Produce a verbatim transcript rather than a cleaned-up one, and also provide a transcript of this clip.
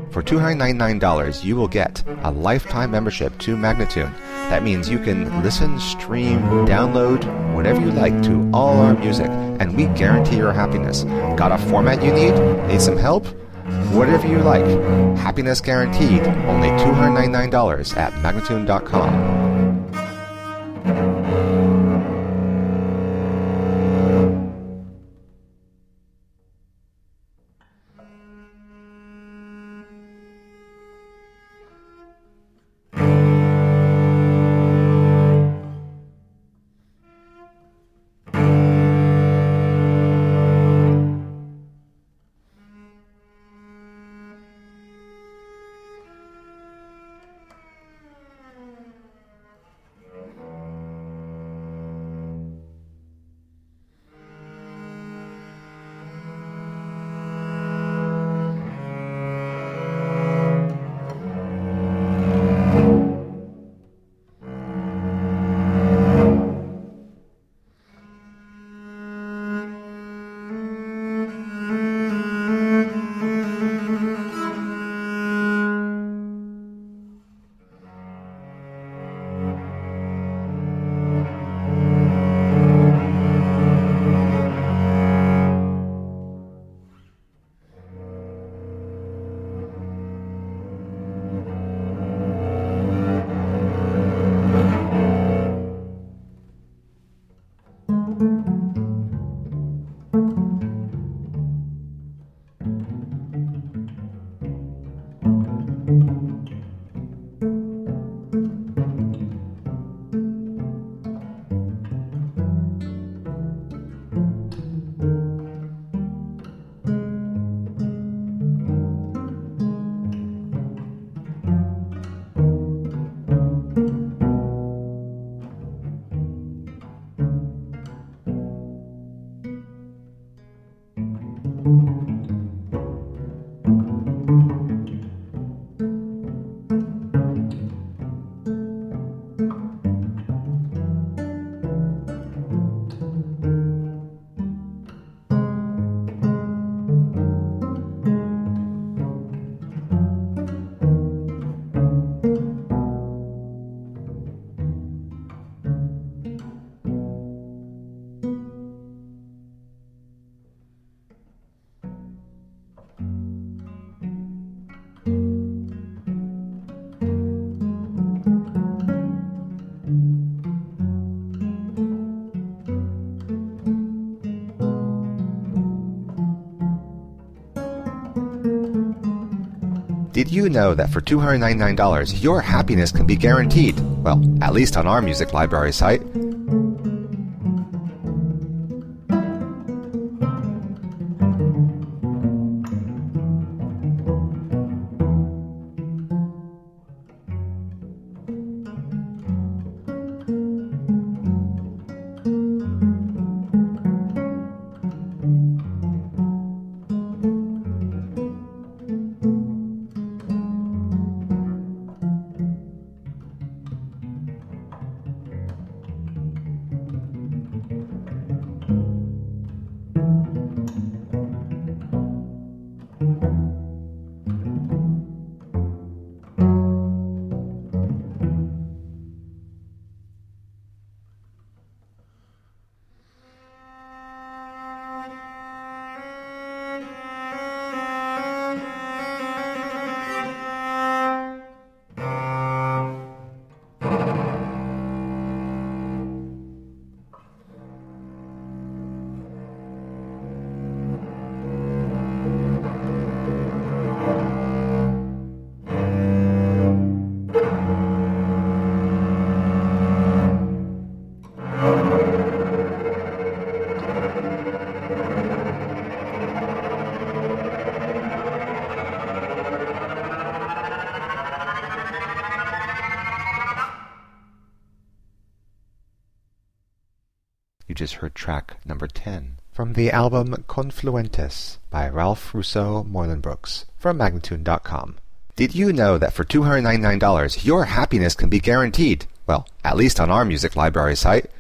For two hundred ninety-nine dollars, you will get a lifetime membership to Magnatune. That means you can listen, stream, download, whatever you like to all our music, and we guarantee your happiness. Got a format you need? Need some help? Whatever you like. Happiness guaranteed. Only two hundred ninety-nine dollars at Magnatune dot com. Did you know that for two hundred ninety-nine dollars, your happiness can be guaranteed? Well, at least on our music library site. You just heard track number ten from the album Confluentes by Ralph Rousseau Moylan-Brooks from Magnatune dot com. Did you know that for two hundred ninety-nine dollars, your happiness can be guaranteed? Well, at least on our music library site.